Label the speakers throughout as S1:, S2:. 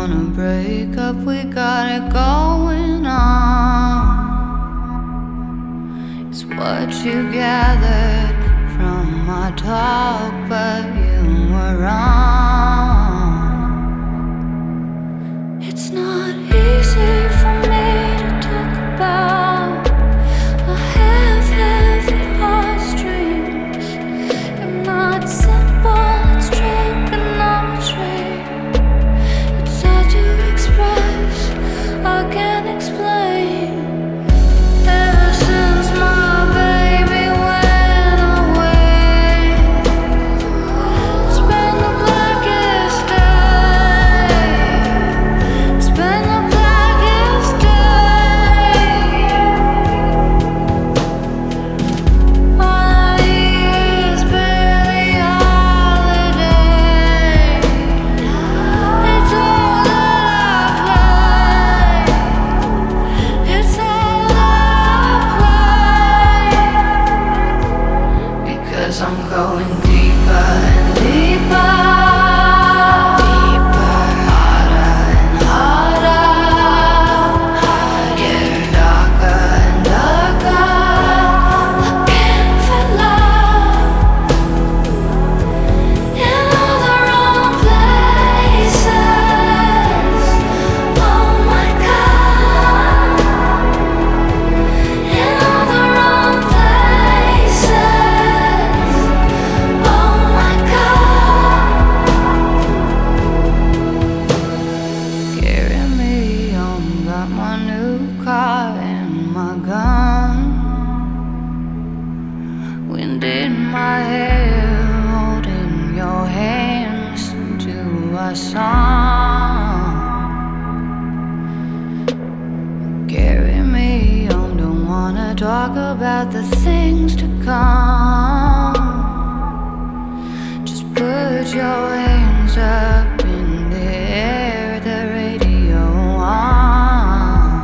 S1: wanna break up, we got it going on. It's what you gathered from my talk, but you were wrong. It's not easy for me to talk about. I have heavy heartstrings. You're not simple, it's trigonometry. It's hard to express, I can't explain. Ever since my baby went away, it's been the blackest day. It's been the blackest day. All I hear is barely holiday. It's all that I play. It's all that I play. Because I'm going deeper and deeper, deeper, harder and harder, getting darker and darker. Looking for love in all the wrong places. Oh my God, in all the wrong places. Oh my God, carry me on, got my new car and my gun. Wind in my hair, holding your hand, listen to our song. Carry me on, don't wanna talk about the things to come. Just put your hands up in the air, the radio on.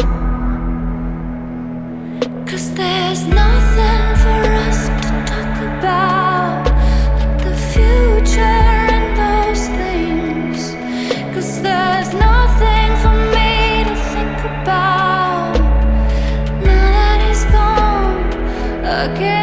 S1: 'Cause there's nothing for us to talk about, like the future and those things. 'Cause there's nothing for me to think about now that he's gone again.